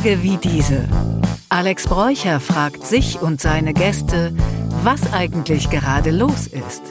Tage wie diese. Alex Bräucher fragt sich und seine Gäste, was eigentlich gerade los ist.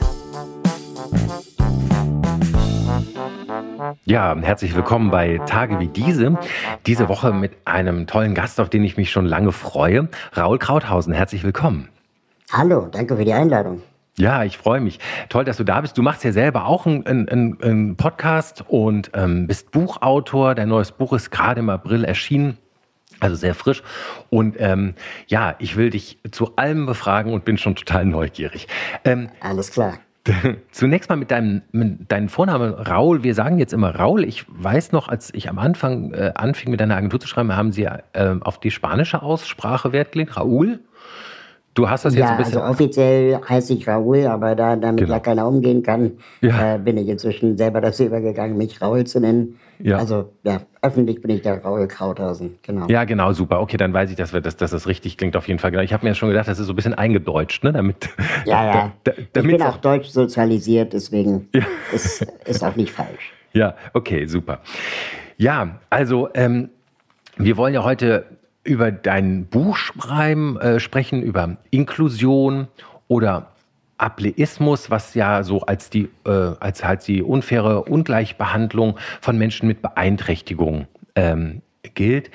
Ja, herzlich willkommen bei Tage wie diese. Diese Woche mit einem tollen Gast, auf den ich mich schon lange freue. Raoul Krauthausen, herzlich willkommen. Hallo, danke für die Einladung. Ja, ich freue mich. Toll, dass du da bist. Du machst ja selber auch einen Podcast und bist Buchautor. Dein neues Buch ist gerade im April erschienen, also sehr frisch. Und ja, ich will dich zu allem befragen und bin schon total neugierig. Alles klar. Zunächst mal mit deinem Vornamen Raoul. Wir sagen jetzt immer Raoul. Ich weiß noch, als ich am Anfang anfing, mit deiner Agentur zu schreiben, haben Sie auf die spanische Aussprache Wert gelegt. Raoul? Du hast das jetzt ein bisschen... Also offiziell heiße ich Raoul, aber damit ja keiner umgehen kann, bin ich inzwischen selber dazu übergegangen, mich Raoul zu nennen. Ja. Also öffentlich bin ich der Raoul Krauthausen, genau. Ja, genau, super. Okay, dann weiß ich, dass das richtig klingt auf jeden Fall. Genau. Ich habe mir schon gedacht, das ist so ein bisschen eingedeutscht, ne? Damit, ich bin auch deutsch sozialisiert, deswegen ist auch nicht falsch. Ja, okay, super. Ja, also wir wollen ja heute über dein Buch sprechen, über Inklusion oder Ableismus, was ja so als die unfaire Ungleichbehandlung von Menschen mit Beeinträchtigung gilt.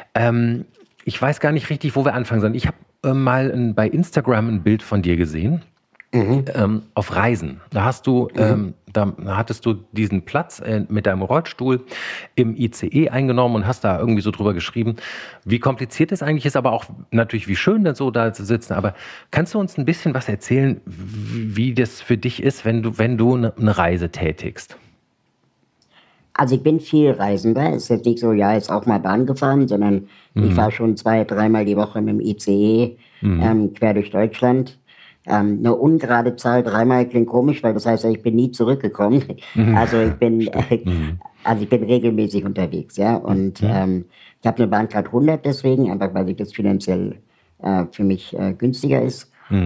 Ich weiß gar nicht richtig, wo wir anfangen sollen. Ich habe mal bei Instagram ein Bild von dir gesehen. Auf Reisen. Da hattest du diesen Platz mit deinem Rollstuhl im ICE eingenommen und hast da irgendwie so drüber geschrieben, wie kompliziert es eigentlich ist, aber auch natürlich, wie schön das so da zu sitzen. Aber kannst du uns ein bisschen was erzählen, wie das für dich ist, wenn du eine Reise tätigst? Also ich bin viel Reisender. Es ist jetzt nicht so, jetzt auch mal Bahn gefahren, sondern ich fahre schon 2-3 Mal die Woche mit dem ICE quer durch Deutschland. Eine ungerade Zahl, 3-mal klingt komisch, weil das heißt, ich bin nie zurückgekommen. Also ich bin regelmäßig unterwegs, ja. Und ich habe eine Bahncard 100 deswegen, einfach weil das finanziell für mich günstiger ist.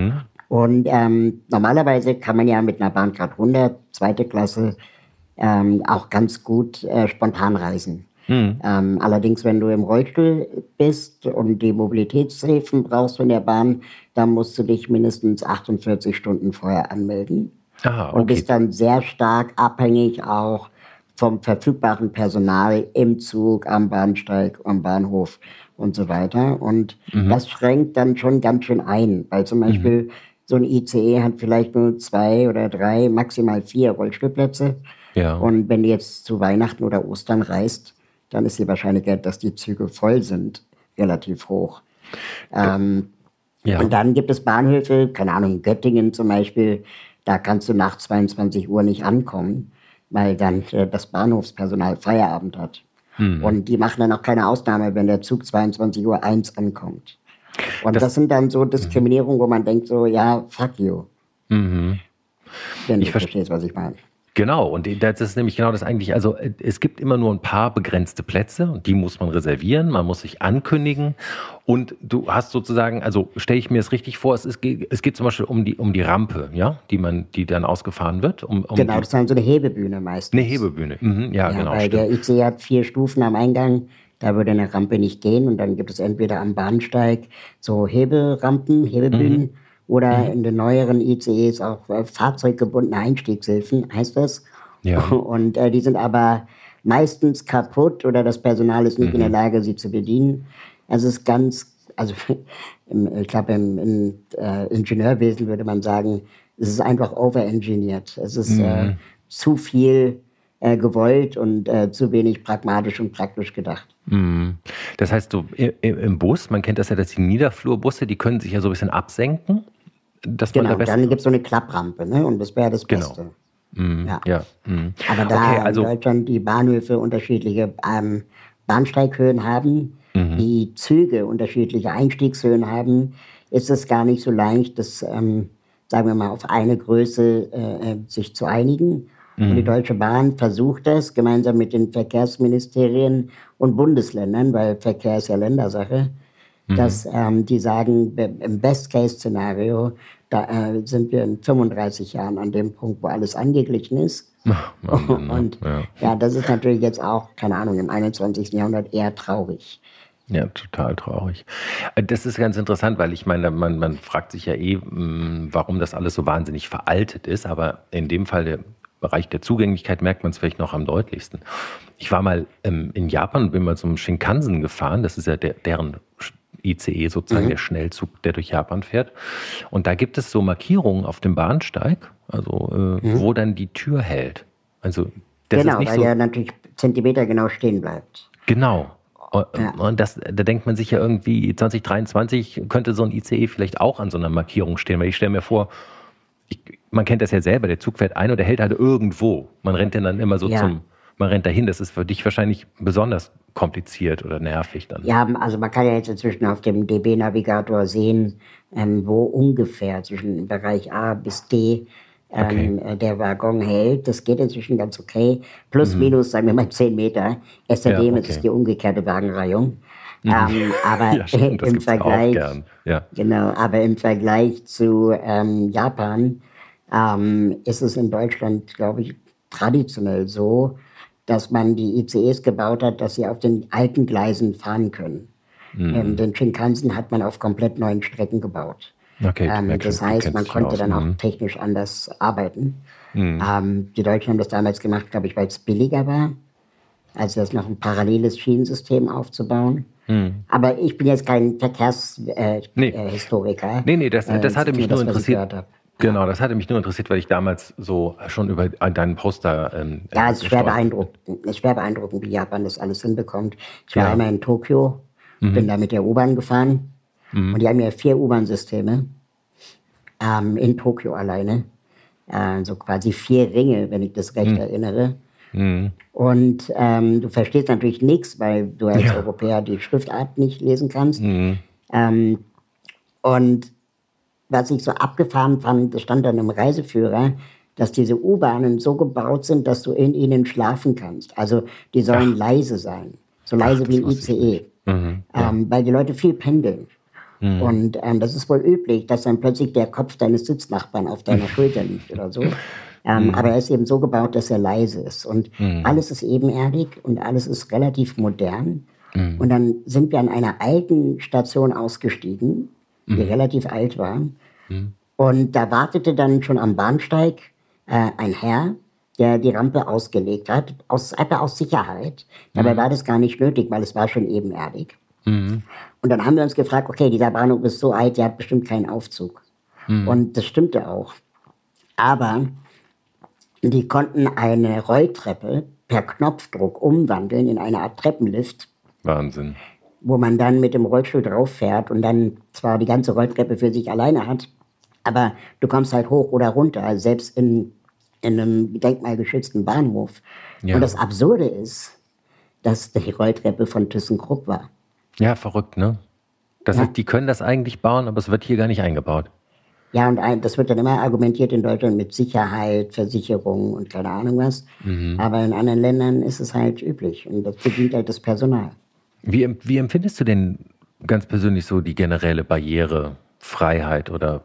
Und normalerweise kann man ja mit einer Bahncard 100, zweite Klasse, auch ganz gut spontan reisen. Allerdings, wenn du im Rollstuhl bist und die Mobilitätshilfen brauchst in der Bahn, dann musst du dich mindestens 48 Stunden vorher anmelden. Aha, okay. Und bist dann sehr stark abhängig auch vom verfügbaren Personal im Zug, am Bahnsteig, am Bahnhof und so weiter. Und das schränkt dann schon ganz schön ein, weil zum Beispiel so ein ICE hat vielleicht nur 2 oder 3, maximal 4 Rollstuhlplätze. Ja. Und wenn du jetzt zu Weihnachten oder Ostern reist, dann ist die Wahrscheinlichkeit, dass die Züge voll sind, relativ hoch. Und dann gibt es Bahnhöfe, keine Ahnung, Göttingen zum Beispiel, da kannst du nach 22 Uhr nicht ankommen, weil dann das Bahnhofspersonal Feierabend hat. Und die machen dann auch keine Ausnahme, wenn der Zug 22:01 Uhr ankommt. Und das sind dann so Diskriminierungen, wo man denkt so, ja, fuck you. Wenn du verstehst, was ich meine. Genau, und das ist nämlich genau das eigentlich, also es gibt immer nur ein paar begrenzte Plätze und die muss man reservieren, man muss sich ankündigen und du hast sozusagen, also stelle ich mir das richtig vor, es geht zum Beispiel um die Rampe, ja, die dann ausgefahren wird. Genau, das ist dann so eine Hebebühne meistens. Eine Hebebühne, genau. Weil der ICE hat 4 Stufen am Eingang, da würde eine Rampe nicht gehen und dann gibt es entweder am Bahnsteig so Hebebühnen, oder in den neueren ICEs auch fahrzeuggebundene Einstiegshilfen, heißt das. Ja. Und die sind aber meistens kaputt oder das Personal ist nicht in der Lage, sie zu bedienen. Also es ist ich glaube, im Ingenieurwesen würde man sagen, es ist einfach overengineert. Es ist zu viel gewollt und zu wenig pragmatisch und praktisch gedacht. Das heißt, so im Bus, man kennt das ja, dass die Niederflurbusse, die können sich ja so ein bisschen absenken. Genau, dann gibt es so eine Klapprampe, ne? Und das wäre das Beste. Aber da in Deutschland die Bahnhöfe unterschiedliche Bahnsteighöhen haben, die Züge unterschiedliche Einstiegshöhen haben, ist es gar nicht so leicht, das, sagen wir mal, auf eine Größe sich zu einigen. Und die Deutsche Bahn versucht das gemeinsam mit den Verkehrsministerien und Bundesländern, weil Verkehr ist ja Ländersache, dass die sagen, im Best-Case-Szenario, da sind wir in 35 Jahren an dem Punkt, wo alles angeglichen ist. Und das ist natürlich jetzt auch, keine Ahnung, im 21. Jahrhundert eher traurig. Ja, total traurig. Das ist ganz interessant, weil ich meine, man fragt sich ja warum das alles so wahnsinnig veraltet ist, aber in dem Fall der Bereich der Zugänglichkeit merkt man es vielleicht noch am deutlichsten. Ich war mal in Japan und bin mal zum Shinkansen gefahren, das ist ja deren ICE sozusagen, der Schnellzug, der durch Japan fährt. Und da gibt es so Markierungen auf dem Bahnsteig, also wo dann die Tür hält. Also das Genau, ist nicht weil so, der natürlich Zentimeter genau stehen bleibt. genau. Ja. Und da denkt man sich ja irgendwie, 2023 könnte so ein ICE vielleicht auch an so einer Markierung stehen, weil ich stelle mir vor, man kennt das ja selber, der Zug fährt ein und der hält halt irgendwo. Man rennt dann immer so Ja. man rennt dahin. Das ist für dich wahrscheinlich besonders kompliziert oder nervig dann. Ja, also man kann ja jetzt inzwischen auf dem DB-Navigator sehen, wo ungefähr zwischen Bereich A bis D der Waggon hält. Das geht inzwischen ganz okay. Plus, minus, sagen wir mal 10 Meter. SRD, Ja, es ist die umgekehrte Wagenreihung. Aber Ja, stimmt, das im gibt's auch Vergleich, gern. Ja. genau, aber im Vergleich zu Japan ist es in Deutschland, glaube ich, traditionell so, dass man die ICEs gebaut hat, dass sie auf den alten Gleisen fahren können. Den Shinkansen hat man auf komplett neuen Strecken gebaut. Okay, Das heißt, man konnte dann auch technisch anders arbeiten. Die Deutschen haben das damals gemacht, glaube ich, weil es billiger war, als das noch ein paralleles Schienensystem aufzubauen. Aber ich bin jetzt kein Verkehrshistoriker. Nee, das hatte mich nur interessiert. Habe. Genau, das hatte mich nur interessiert, weil ich damals so schon über deinen Poster. Ja, es ist schwer beeindruckend. Es ist schwer beeindruckend, wie Japan das alles hinbekommt. Ich war einmal in Tokio, bin da mit der U-Bahn gefahren. Und die haben ja 4 U-Bahn-Systeme in Tokio alleine. So quasi 4 Ringe, wenn ich das recht erinnere. Und du verstehst natürlich nichts, weil du als Europäer die Schriftart nicht lesen kannst. Und was ich so abgefahren fand, das stand dann im Reiseführer, dass diese U-Bahnen so gebaut sind, dass du in ihnen schlafen kannst. Also die sollen leise sein. So leise wie ein ICE. Weil die Leute viel pendeln. Und das ist wohl üblich, dass dann plötzlich der Kopf deines Sitznachbarn auf deiner Schulter liegt oder so. Aber er ist eben so gebaut, dass er leise ist. Und alles ist ebenerdig und alles ist relativ modern. Und dann sind wir an einer alten Station ausgestiegen, die relativ alt war. Und da wartete dann schon am Bahnsteig ein Herr, der die Rampe ausgelegt hat, einfach aus Sicherheit. Dabei war das gar nicht nötig, weil es war schon ebenerdig. Und dann haben wir uns gefragt, okay, dieser Bahnhof ist so alt, der hat bestimmt keinen Aufzug. Und das stimmte auch. Aber die konnten eine Rolltreppe per Knopfdruck umwandeln in eine Art Treppenlift. Wahnsinn. Wo man dann mit dem Rollstuhl drauf fährt und dann zwar die ganze Rolltreppe für sich alleine hat, aber du kommst halt hoch oder runter, also selbst in einem denkmalgeschützten Bahnhof. Ja. Und das Absurde ist, dass die Rolltreppe von ThyssenKrupp war. Ja, verrückt, ne? Das heißt, die können das eigentlich bauen, aber es wird hier gar nicht eingebaut. Ja, und das wird dann immer argumentiert in Deutschland mit Sicherheit, Versicherung und keine Ahnung was. Aber in anderen Ländern ist es halt üblich und das bedient halt das Personal. Wie empfindest du denn ganz persönlich so die generelle Barrierefreiheit oder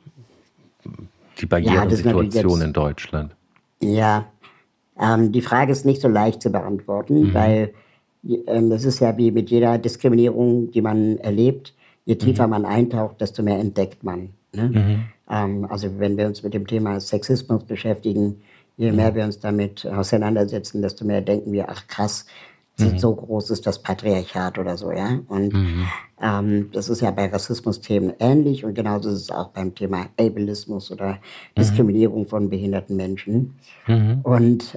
die Barrierensituation in Deutschland? Ja, die Frage ist nicht so leicht zu beantworten, weil das ist ja wie mit jeder Diskriminierung, die man erlebt. Je tiefer man eintaucht, desto mehr entdeckt man. Ne? Also wenn wir uns mit dem Thema Sexismus beschäftigen, je mehr wir uns damit auseinandersetzen, desto mehr denken wir, ach krass, so groß ist das Patriarchat oder so, ja. Und das ist ja bei Rassismus-Themen ähnlich und genauso ist es auch beim Thema Ableismus oder Diskriminierung von behinderten Menschen. Und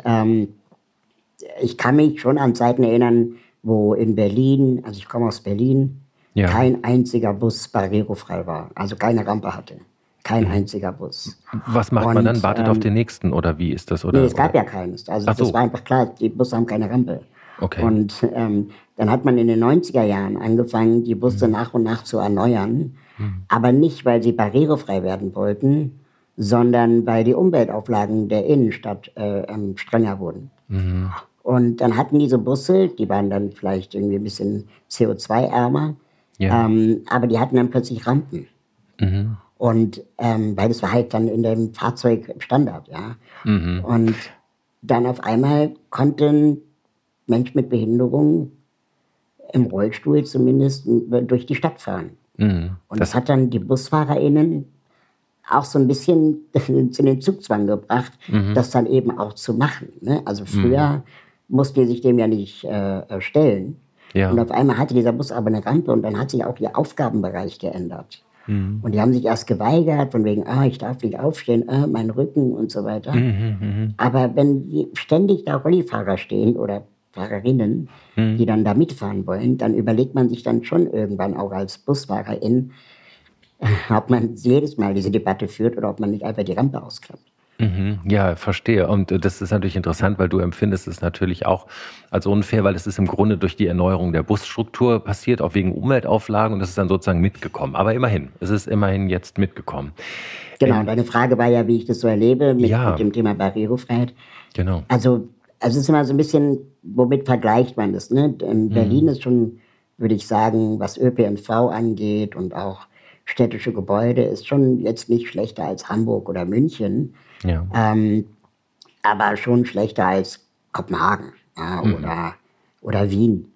ich kann mich schon an Zeiten erinnern, wo in Berlin, also ich komme aus Berlin, kein einziger Bus barrierefrei war, also keine Rampe hatte. Kein einziger Bus. Was macht man dann? Wartet auf den nächsten oder wie ist das? Oder, nee, es gab ja keines. Also das war einfach klar, die Busse haben keine Rampe. Okay. Und dann hat man in den 90er Jahren angefangen, die Busse nach und nach zu erneuern. Aber nicht, weil sie barrierefrei werden wollten, sondern weil die Umweltauflagen der Innenstadt strenger wurden. Und dann hatten diese Busse, die waren dann vielleicht irgendwie ein bisschen CO2-ärmer, aber die hatten dann plötzlich Rampen. Und weil das war halt dann in dem Fahrzeug Standard, ja. Und dann auf einmal konnten Menschen mit Behinderung im Rollstuhl zumindest durch die Stadt fahren. Und das hat dann die BusfahrerInnen auch so ein bisschen zu den Zugzwang gebracht, das dann eben auch zu machen. Ne? Also früher mussten die sich dem ja nicht stellen. Ja. Und auf einmal hatte dieser Bus aber eine Rampe und dann hat sich auch ihr Aufgabenbereich geändert. Und die haben sich erst geweigert, von wegen, ich darf nicht aufstehen, mein Rücken und so weiter. Aber wenn ständig da Rollifahrer stehen oder Fahrerinnen, die dann da mitfahren wollen, dann überlegt man sich dann schon irgendwann auch als Busfahrerin, ob man jedes Mal diese Debatte führt oder ob man nicht einfach die Rampe ausklappt. Ja, verstehe. Und das ist natürlich interessant, weil du empfindest es natürlich auch als unfair, weil es ist im Grunde durch die Erneuerung der Busstruktur passiert, auch wegen Umweltauflagen, und das ist dann sozusagen mitgekommen. Aber immerhin, es ist immerhin jetzt mitgekommen. Genau, deine Frage war ja, wie ich das so erlebe mit dem Thema Barrierefreiheit. Genau. Also es ist immer so ein bisschen, womit vergleicht man das? Ne? In Berlin ist schon, würde ich sagen, was ÖPNV angeht und auch städtische Gebäude, ist schon jetzt nicht schlechter als Hamburg oder München. Ja. Aber schon schlechter als Kopenhagen oder Wien.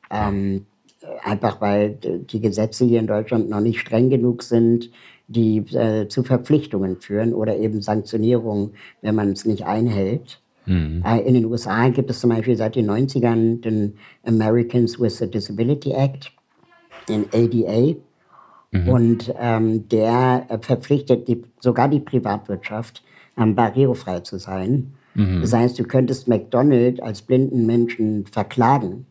Einfach weil die Gesetze hier in Deutschland noch nicht streng genug sind, die zu Verpflichtungen führen oder eben Sanktionierungen, wenn man es nicht einhält. In den USA gibt es zum Beispiel seit den 90ern den Americans with a Disability Act, den ADA. Und der verpflichtet sogar die Privatwirtschaft, barrierefrei zu sein. Das heißt, du könntest McDonald's als blinden Menschen verklagen.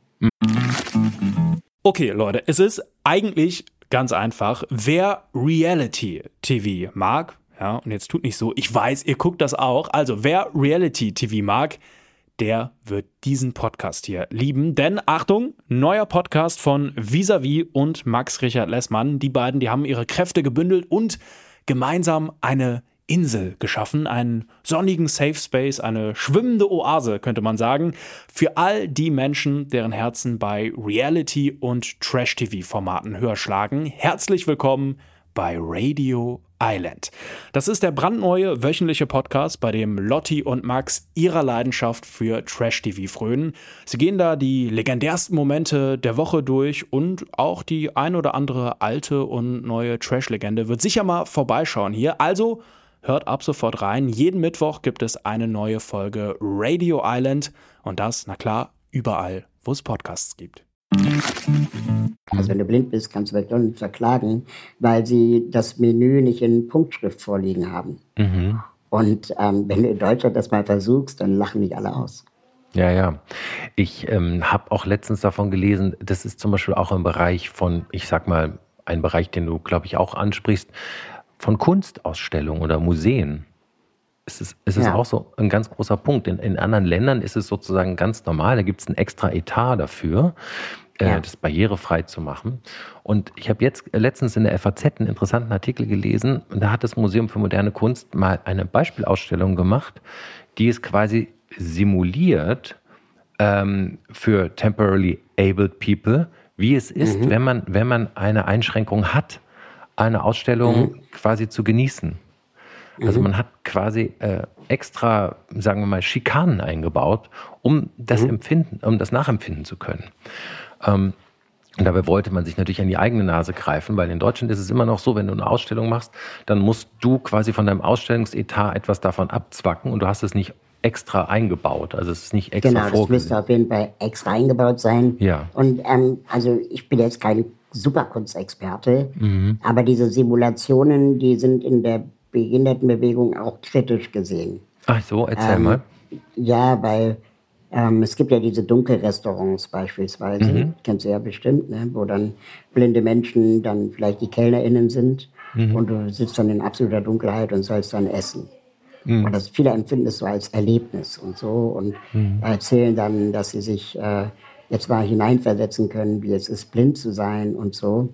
Okay, Leute, es ist eigentlich ganz einfach. Wer Reality-TV mag, ja, und jetzt tut nicht so, ich weiß, ihr guckt das auch, also wer Reality-TV mag, der wird diesen Podcast hier lieben. Denn, Achtung, neuer Podcast von Vis-a-vis und Max Richard Lessmann. Die beiden, die haben ihre Kräfte gebündelt und gemeinsam eine Insel geschaffen, einen sonnigen Safe Space, eine schwimmende Oase, könnte man sagen, für all die Menschen, deren Herzen bei Reality- und Trash-TV-Formaten höher schlagen. Herzlich willkommen bei Radio Island. Das ist der brandneue wöchentliche Podcast, bei dem Lotti und Max ihrer Leidenschaft für Trash-TV frönen. Sie gehen da die legendärsten Momente der Woche durch und auch die ein oder andere alte und neue Trash-Legende wird sicher mal vorbeischauen hier. Also hört ab sofort rein. Jeden Mittwoch gibt es eine neue Folge Radio Island und das, na klar, überall, wo es Podcasts gibt. Also wenn du blind bist, kannst du McDonald's verklagen, weil sie das Menü nicht in Punktschrift vorliegen haben. Und wenn du in Deutschland das mal versuchst, dann lachen dich alle aus. Ja. Ich habe auch letztens davon gelesen, das ist zum Beispiel auch im Bereich von, ich sag mal, ein Bereich, den du, glaube ich, auch ansprichst, von Kunstausstellungen oder Museen. Es ist auch so ein ganz großer Punkt. In anderen Ländern ist es sozusagen ganz normal, da gibt es einen extra Etat dafür, das barrierefrei zu machen. Und ich habe jetzt letztens in der FAZ einen interessanten Artikel gelesen, und da hat das Museum für moderne Kunst mal eine Beispielausstellung gemacht, die es quasi simuliert für temporarily abled people, wie es ist, wenn man eine Einschränkung hat, eine Ausstellung quasi zu genießen. Also man hat quasi extra, sagen wir mal, Schikanen eingebaut, um das nachempfinden zu können. Und dabei wollte man sich natürlich an die eigene Nase greifen, weil in Deutschland ist es immer noch so, wenn du eine Ausstellung machst, dann musst du quasi von deinem Ausstellungsetat etwas davon abzwacken und du hast es nicht extra eingebaut. Also es ist nicht extra vorgesehen. Genau, das müsste auf jeden Fall extra eingebaut sein. Ja. Und also ich bin jetzt kein Superkunstexperte, aber diese Simulationen, die sind in der Behindertenbewegung auch kritisch gesehen. Ach so, erzähl mal. Ja, weil es gibt ja diese Dunkelrestaurants beispielsweise, kennst du ja bestimmt, ne? Wo dann blinde Menschen dann vielleicht die KellnerInnen sind und du sitzt dann in absoluter Dunkelheit und sollst dann essen. Und viele empfinden es so als Erlebnis und so und erzählen dann, dass sie sich jetzt mal hineinversetzen können, wie es ist, blind zu sein und so.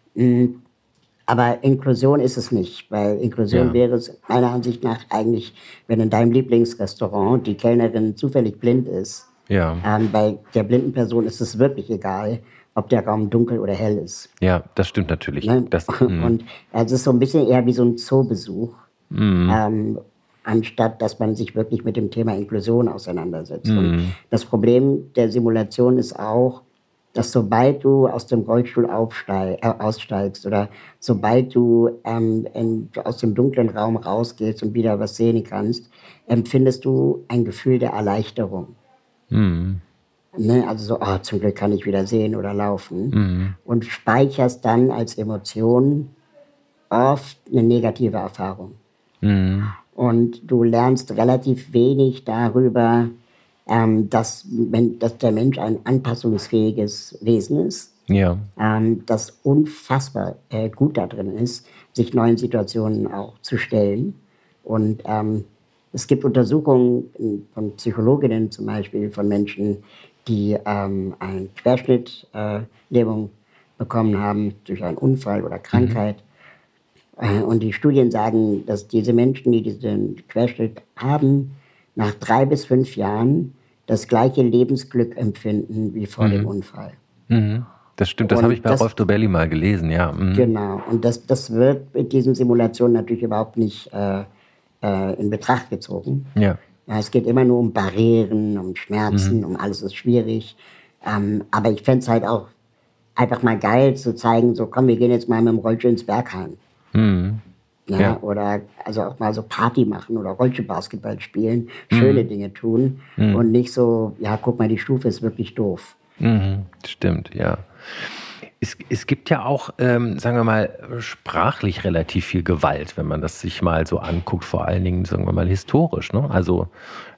Aber Inklusion ist es nicht, weil Inklusion wäre es meiner Ansicht nach eigentlich, wenn in deinem Lieblingsrestaurant die Kellnerin zufällig blind ist. Ja. Bei der blinden Person ist es wirklich egal, ob der Raum dunkel oder hell ist. Ja, das stimmt natürlich. Ne? Und es ist so ein bisschen eher wie so ein Zoobesuch, anstatt dass man sich wirklich mit dem Thema Inklusion auseinandersetzt. Und das Problem der Simulation ist auch, dass sobald du aus dem Rollstuhl aussteigst oder sobald du aus dem dunklen Raum rausgehst und wieder was sehen kannst, empfindest du ein Gefühl der Erleichterung. Mhm. Ne? Also so, oh, zum Glück kann ich wieder sehen oder laufen. Und speicherst dann als Emotion oft eine negative Erfahrung. Und du lernst relativ wenig darüber, dass der Mensch ein anpassungsfähiges Wesen ist, Ja. das unfassbar gut da drin ist, sich neuen Situationen auch zu stellen. Und es gibt Untersuchungen von Psychologinnen zum Beispiel, von Menschen, die eine Querschnittlähmung bekommen haben durch einen Unfall oder Krankheit. Und die Studien sagen, dass diese Menschen, die diesen Querschnitt haben, nach 3 bis 5 Jahren das gleiche Lebensglück empfinden wie vor dem Unfall. Das stimmt, das habe ich bei Rolf Dobelli mal gelesen, ja. Genau, und das wird mit diesen Simulationen natürlich überhaupt nicht in Betracht gezogen. Ja. Ja, es geht immer nur um Barrieren, um Schmerzen, um alles ist schwierig. Aber ich fände es halt auch einfach mal geil zu zeigen, so komm, wir gehen jetzt mal mit dem Rollstuhl ins Bergheim. Ja. Oder also auch mal so Party machen oder Rollstuhlbasketball spielen, schöne Dinge tun und nicht so, ja, guck mal, die Stufe ist wirklich doof. Stimmt, ja. Es gibt ja auch, sagen wir mal, sprachlich relativ viel Gewalt, wenn man das sich mal so anguckt, vor allen Dingen, sagen wir mal, historisch. Ne? Also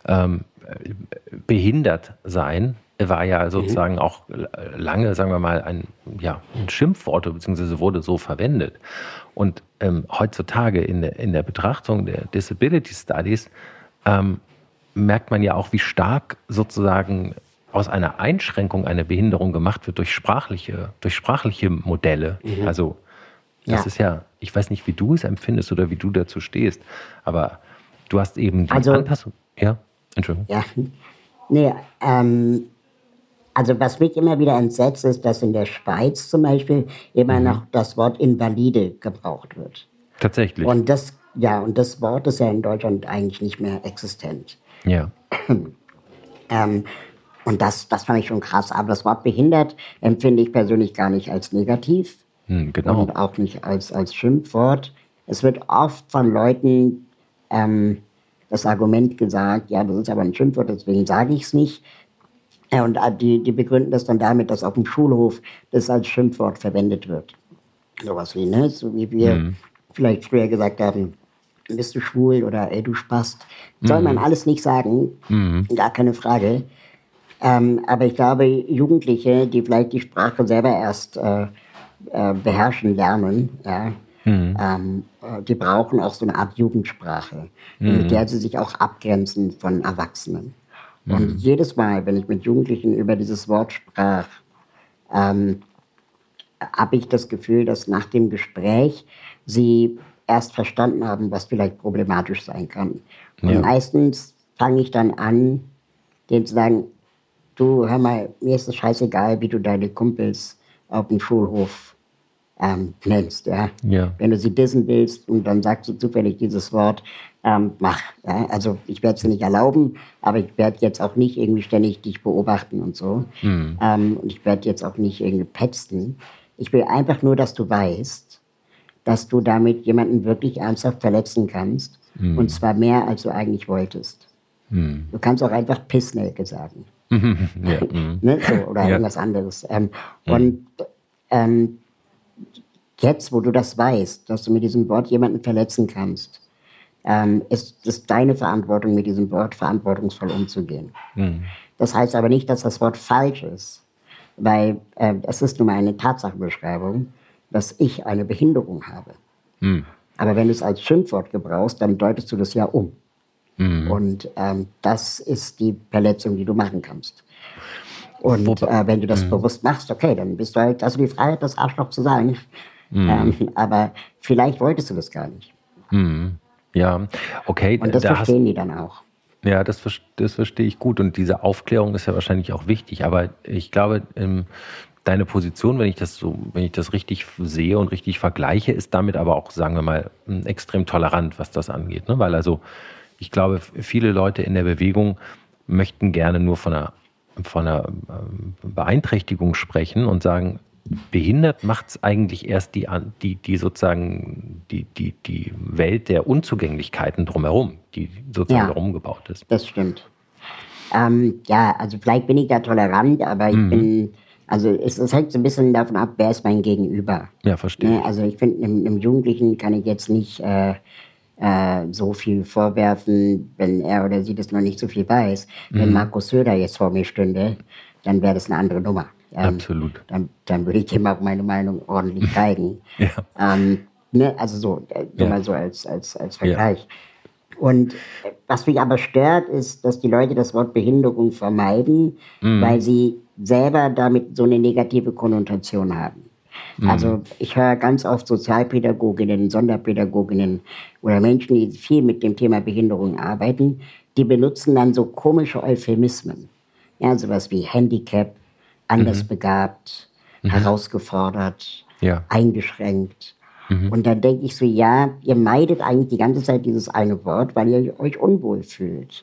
behindert sein war ja sozusagen auch lange, sagen wir mal, ein Schimpfwort, beziehungsweise wurde so verwendet. Und heutzutage in der Betrachtung der Disability Studies merkt man ja auch, wie stark sozusagen aus einer Einschränkung eine Behinderung gemacht wird durch sprachliche Modelle. Also das ist ja, ich weiß nicht, wie du es empfindest oder wie du dazu stehst, aber du hast eben die Anpassung. Ja, Entschuldigung. Ja, nee, also was mich immer wieder entsetzt, ist, dass in der Schweiz zum Beispiel immer noch das Wort Invalide gebraucht wird. Tatsächlich. Und das Wort ist ja in Deutschland eigentlich nicht mehr existent. Ja. Und das fand ich schon krass. Aber das Wort behindert empfinde ich persönlich gar nicht als negativ. Genau. Und auch nicht als Schimpfwort. Es wird oft von Leuten das Argument gesagt, ja, das ist aber ein Schimpfwort, deswegen sage ich es nicht. Und die begründen das dann damit, dass auf dem Schulhof das als Schimpfwort verwendet wird. Sowas wie, ne? So wie wir vielleicht früher gesagt haben, bist du schwul oder ey, du Spast. Soll man alles nicht sagen, gar keine Frage. Aber ich glaube, Jugendliche, die vielleicht die Sprache selber erst beherrschen lernen, ja, die brauchen auch so eine Art Jugendsprache, mit der sie sich auch abgrenzen von Erwachsenen. Und jedes Mal, wenn ich mit Jugendlichen über dieses Wort sprach, habe ich das Gefühl, dass nach dem Gespräch sie erst verstanden haben, was vielleicht problematisch sein kann. Und meistens fange ich dann an, denen zu sagen, du, hör mal, mir ist es scheißegal, wie du deine Kumpels auf dem Schulhof nennst. Ja? Wenn du sie dissen willst und dann sagst du zufällig dieses Wort, mach. Ja? Also ich werde es nicht erlauben, aber ich werde jetzt auch nicht irgendwie ständig dich beobachten und so. Und ich werde jetzt auch nicht irgendwie petzen. Ich will einfach nur, dass du weißt, dass du damit jemanden wirklich ernsthaft verletzen kannst. Und zwar mehr, als du eigentlich wolltest. Du kannst auch einfach Pissnelke sagen. Ne? So, oder irgendwas anderes. Und jetzt, wo du das weißt, dass du mit diesem Wort jemanden verletzen kannst, ist es deine Verantwortung, mit diesem Wort verantwortungsvoll umzugehen. Das heißt aber nicht, dass das Wort falsch ist, weil es ist nun mal eine Tatsachenbeschreibung, dass ich eine Behinderung habe. Aber wenn du es als Schimpfwort gebrauchst, dann deutest du das ja um. Und das ist die Verletzung, die du machen kannst. Und wenn du das bewusst machst, okay, dann bist du halt, also die Freiheit, das Arschloch zu sagen. Aber vielleicht wolltest du das gar nicht. Ja, okay. Und das verstehen die dann auch. Ja, das verstehe ich gut. Und diese Aufklärung ist ja wahrscheinlich auch wichtig. Aber ich glaube, deine Position, wenn ich das richtig sehe und richtig vergleiche, ist damit aber auch, sagen wir mal, extrem tolerant, was das angeht. Ne? Weil also, ich glaube, viele Leute in der Bewegung möchten gerne nur von einer von einer Beeinträchtigung sprechen und sagen, behindert macht es eigentlich erst die Welt der Unzugänglichkeiten drumherum, die sozusagen darum gebaut ist. Das stimmt. Also vielleicht bin ich da tolerant, aber ich bin, also es hängt so ein bisschen davon ab, wer ist mein Gegenüber. Ja, verstehe. Also ich finde, einem Jugendlichen kann ich jetzt nicht so viel vorwerfen, wenn er oder sie das noch nicht so viel weiß. Wenn Markus Söder jetzt vor mir stünde, dann wäre das eine andere Nummer. Absolut. Dann würde ich dem auch meine Meinung ordentlich zeigen. Also mal so als Vergleich. Ja. Und was mich aber stört, ist, dass die Leute das Wort Behinderung vermeiden, weil sie selber damit so eine negative Konnotation haben. Also ich höre ganz oft Sozialpädagoginnen, Sonderpädagoginnen oder Menschen, die viel mit dem Thema Behinderung arbeiten, die benutzen dann so komische Euphemismen. Ja, sowas wie Handicap, andersbegabt, herausgefordert, eingeschränkt. Und dann denke ich so, ja, ihr meidet eigentlich die ganze Zeit dieses eine Wort, weil ihr euch unwohl fühlt.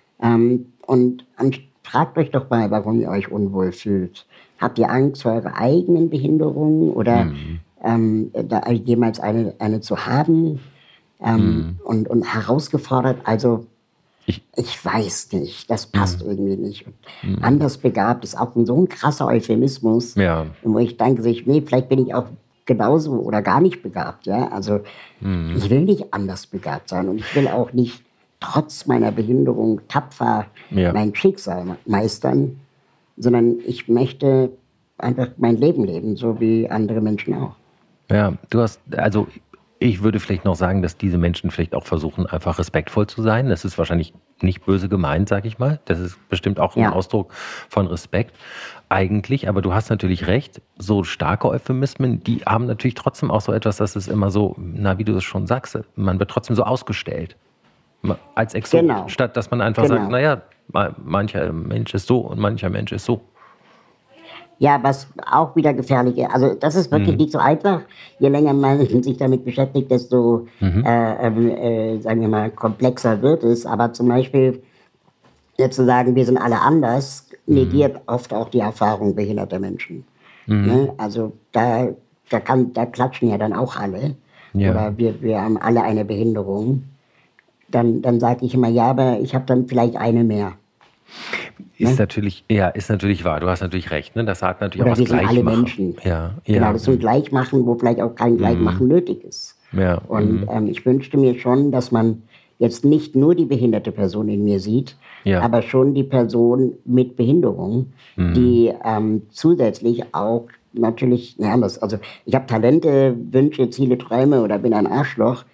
Und fragt euch doch mal, warum ihr euch unwohl fühlt. Habt ihr Angst vor eurer eigenen Behinderung oder da jemals eine zu haben? Und herausgefordert, also ich weiß nicht, das passt irgendwie nicht. Und andersbegabt ist auch so ein krasser Euphemismus, wo ich denke, nee, vielleicht bin ich auch genauso oder gar nicht begabt. Ja? Also ich will nicht anders begabt sein und ich will auch nicht trotz meiner Behinderung tapfer mein Schicksal meistern, sondern ich möchte einfach mein Leben leben, so wie andere Menschen auch. Ja, ich würde vielleicht noch sagen, dass diese Menschen vielleicht auch versuchen, einfach respektvoll zu sein. Das ist wahrscheinlich nicht böse gemeint, sag ich mal. Das ist bestimmt auch ein Ausdruck von Respekt eigentlich. Aber du hast natürlich recht, so starke Euphemismen, die haben natürlich trotzdem auch so etwas, dass es immer so, wie du es schon sagst, man wird trotzdem so ausgestellt. Als Exot, statt dass man einfach sagt, mancher Mensch ist so und mancher Mensch ist so. Ja, was auch wieder gefährlich ist. Also das ist wirklich nicht so einfach. Je länger man sich damit beschäftigt, desto sagen wir mal, komplexer wird es. Aber zum Beispiel jetzt zu sagen, wir sind alle anders, negiert oft auch die Erfahrung behinderter Menschen. Ne? Also da klatschen ja dann auch alle. Oder wir haben alle eine Behinderung. Dann sage ich immer, ja, aber ich habe dann vielleicht eine mehr. Ist natürlich wahr. Du hast natürlich recht. Ne? Das hat natürlich auch was Gleichmachen. Wir sind alle Menschen. Genau, das ist ein Gleichmachen, wo vielleicht auch kein Gleichmachen nötig ist. Und ich wünschte mir schon, dass man jetzt nicht nur die behinderte Person in mir sieht, aber schon die Person mit Behinderung, die zusätzlich auch natürlich, also ich habe Talente, Wünsche, Ziele, Träume oder bin ein Arschloch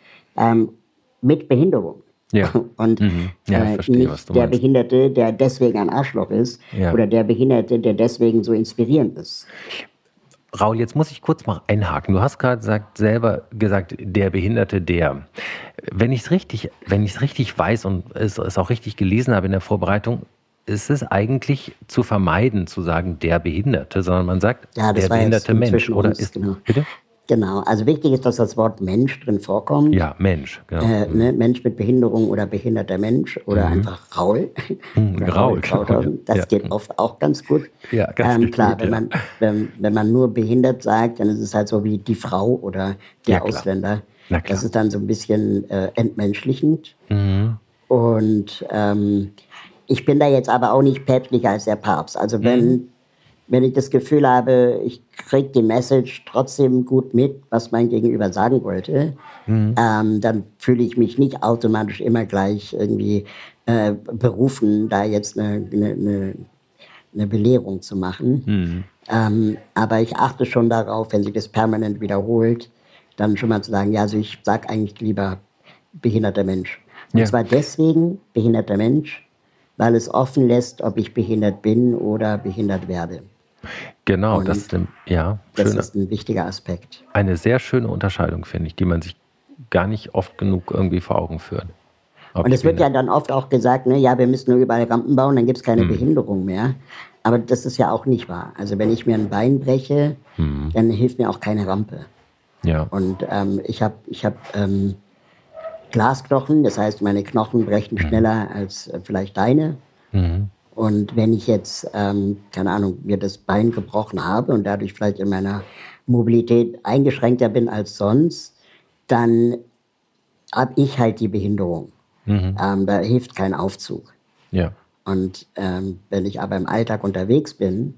mit Behinderung. Und verstehe, nicht der Behinderte, der deswegen ein Arschloch ist, oder der Behinderte, der deswegen so inspirierend ist. Raul, jetzt muss ich kurz mal einhaken. Du hast gerade selber gesagt, der Behinderte, der. Wenn ich es richtig weiß und es auch richtig gelesen habe in der Vorbereitung, ist es eigentlich zu vermeiden, zu sagen, der Behinderte, sondern man sagt, der behinderte Mensch. Oder ist, bitte? Genau, also wichtig ist, dass das Wort Mensch drin vorkommt. Ja, Mensch, genau. Mensch mit Behinderung oder behinderter Mensch oder einfach Raul. Raul. Das geht oft auch ganz gut. Ja, ganz klar, gut, wenn man nur behindert sagt, dann ist es halt so wie die Frau oder der Ausländer. Das ist dann so ein bisschen entmenschlichend. Und ich bin da jetzt aber auch nicht päpstlicher als der Papst. Also wenn ich das Gefühl habe, ich kriege die Message trotzdem gut mit, was mein Gegenüber sagen wollte, dann fühle ich mich nicht automatisch immer gleich irgendwie berufen, da jetzt eine Belehrung zu machen. Aber ich achte schon darauf, wenn sich das permanent wiederholt, dann schon mal zu sagen, ja, also ich sage eigentlich lieber behinderter Mensch. Und zwar deswegen behinderter Mensch, weil es offen lässt, ob ich behindert bin oder behindert werde. Genau, das ist ein wichtiger Aspekt. Eine sehr schöne Unterscheidung, finde ich, die man sich gar nicht oft genug irgendwie vor Augen führt. Und es wird ja dann oft auch gesagt, ne, ja, wir müssen nur überall Rampen bauen, dann gibt es keine Behinderung mehr. Aber das ist ja auch nicht wahr. Also wenn ich mir ein Bein breche, dann hilft mir auch keine Rampe. Ja. Und ich hab Glasknochen, das heißt, meine Knochen brechen schneller als vielleicht deine. Und wenn ich jetzt, keine Ahnung, mir das Bein gebrochen habe und dadurch vielleicht in meiner Mobilität eingeschränkter bin als sonst, dann habe ich halt die Behinderung. Da hilft kein Aufzug. Ja. Und wenn ich aber im Alltag unterwegs bin,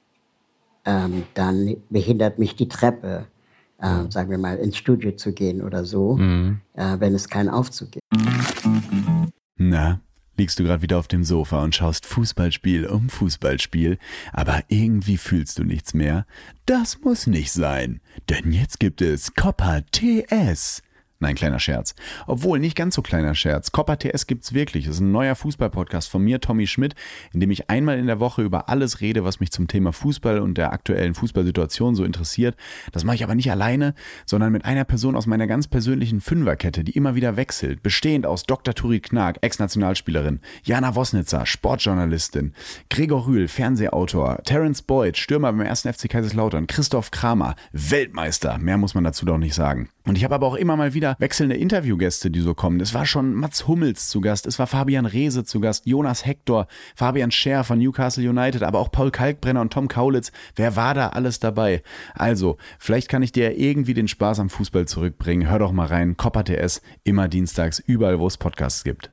dann behindert mich die Treppe, sagen wir mal, ins Studio zu gehen oder so, wenn es keinen Aufzug gibt. Na, liegst du gerade wieder auf dem Sofa und schaust Fußballspiel um Fußballspiel, aber irgendwie fühlst du nichts mehr? Das muss nicht sein, denn jetzt gibt es Copper TS. Nein, kleiner Scherz. Obwohl, nicht ganz so kleiner Scherz. Copper TS gibt's wirklich. Das ist ein neuer Fußball-Podcast von mir, Tommy Schmidt, in dem ich einmal in der Woche über alles rede, was mich zum Thema Fußball und der aktuellen Fußballsituation so interessiert. Das mache ich aber nicht alleine, sondern mit einer Person aus meiner ganz persönlichen Fünferkette, die immer wieder wechselt. Bestehend aus Dr. Turit Knag, Ex-Nationalspielerin, Jana Wosnitzer, Sportjournalistin, Gregor Rühl, Fernsehautor, Terence Boyd, Stürmer beim 1. FC Kaiserslautern, Christoph Kramer, Weltmeister. Mehr muss man dazu doch nicht sagen. Und ich habe aber auch immer mal wieder wechselnde Interviewgäste, die so kommen. Es war schon Mats Hummels zu Gast, es war Fabian Reese zu Gast, Jonas Hector, Fabian Scher von Newcastle United, aber auch Paul Kalkbrenner und Tom Kaulitz. Wer war da alles dabei? Also, vielleicht kann ich dir irgendwie den Spaß am Fußball zurückbringen. Hör doch mal rein, Copper TS, immer dienstags, überall, wo es Podcasts gibt.